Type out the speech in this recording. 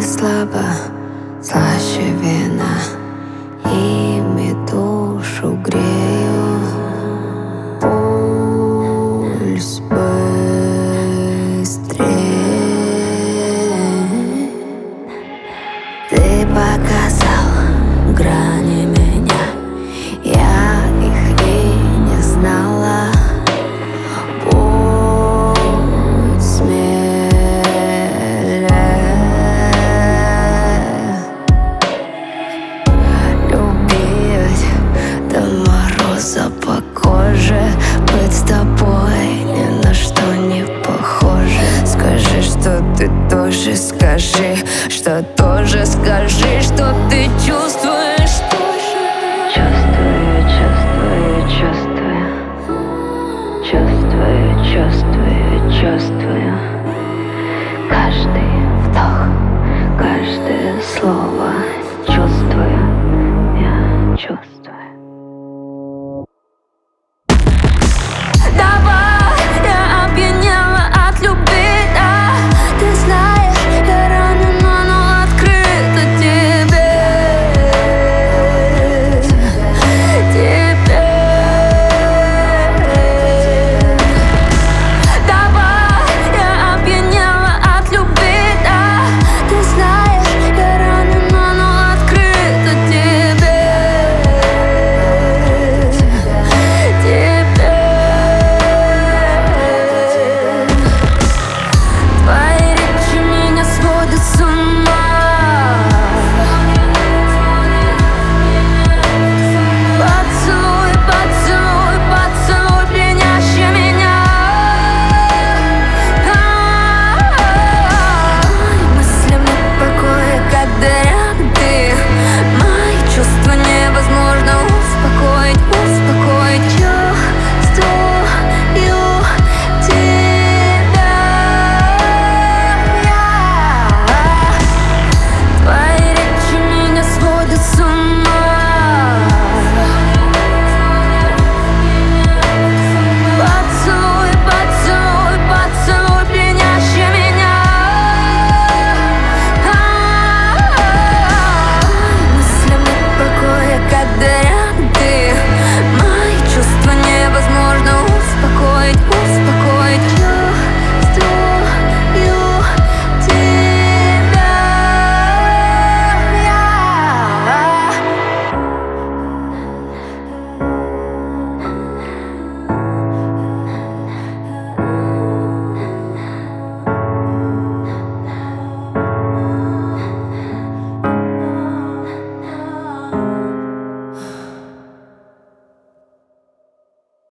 слабо, слаще вина, ими душу грею. Пульс быстрее. Ты показал грани меня, я их и не знала. Будь смелее. Любить до мороза по коже, быть с тобой ни на что не похоже. Скажи, что ты тоже, скажи, что тоже, скажи, что ты чувствуешь тоже. Чувствую, чувствую, чувствую. Чувствую, чувствую, чувствую.